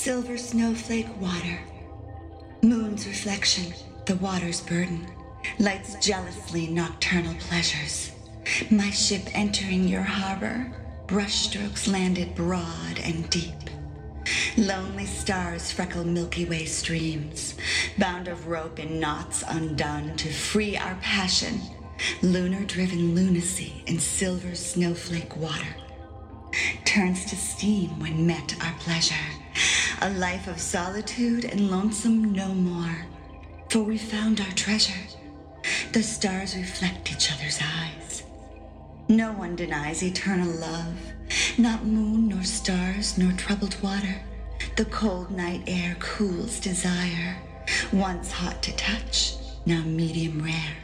Silver snowflake water. Moon's reflection, the water's burden. Light's jealously nocturnal pleasures. My ship entering your harbor. Brushstrokes landed broad and deep. Lonely stars freckle Milky Way streams. Bound of rope in knots undone to free our passion. Lunar-driven lunacy in silver snowflake water. Turns to steam when met our pleasure. A life of solitude and lonesome no more. For we found our treasure. The stars reflect each other's eyes. No one denies eternal love. Not moon nor stars nor troubled water. The cold night air cools desire. Once hot to touch, now medium rare.